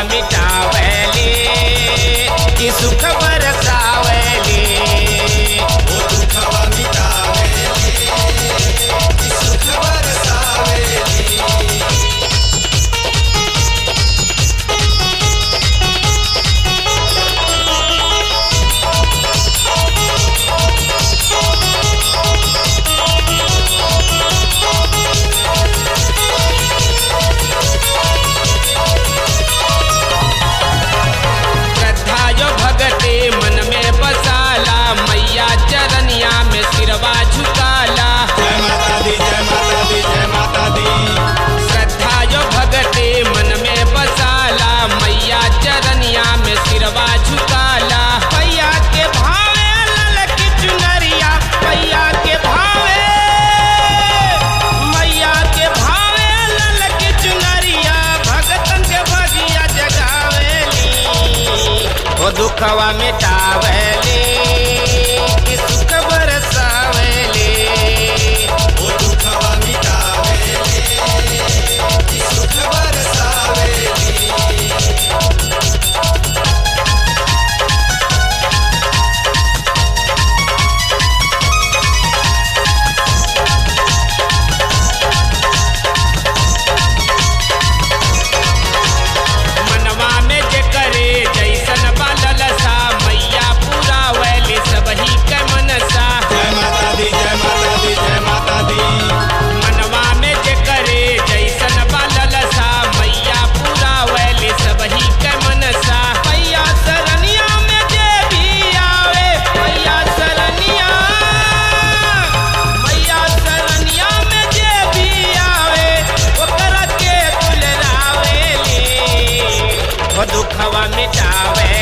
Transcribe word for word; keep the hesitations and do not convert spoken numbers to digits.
मिटावेली कि सुख बरसावेली। वो दुखवा मिटावेली कि सुख बरसावेली। मन में बसाला मैया चरनिया में सिरवा झुकाला। जय माता दी जय माता दी जय माता दी। श्रद्धा जो भगते मन में बसाला मैया चरनिया में सिरवा झुकाला। मैया के भावे लल की चुनरिया मैया के भावे मैया के भावे लल की चुनरिया भगतन के भगिया जगावेली। वो दुखवा मिटावेली कि सुख बरसावेली। वो दुखवा मिटावेली कि सुख बरसावेली। मनवा में जे करे जैसन बाललसा मैया पूरा वैली सबही के मनसा। जय माता दी जय माता दी जय माता दी। मनवा में जे करे जैसन बाललसा मैया पूरा वैली सबही के मनसा। मैया सरनिया में जे भी आवे मैया सरनिया मैया सरनिया में जे भी आवे ओकरा के दुलरावेली। वो दुखवा मिटावे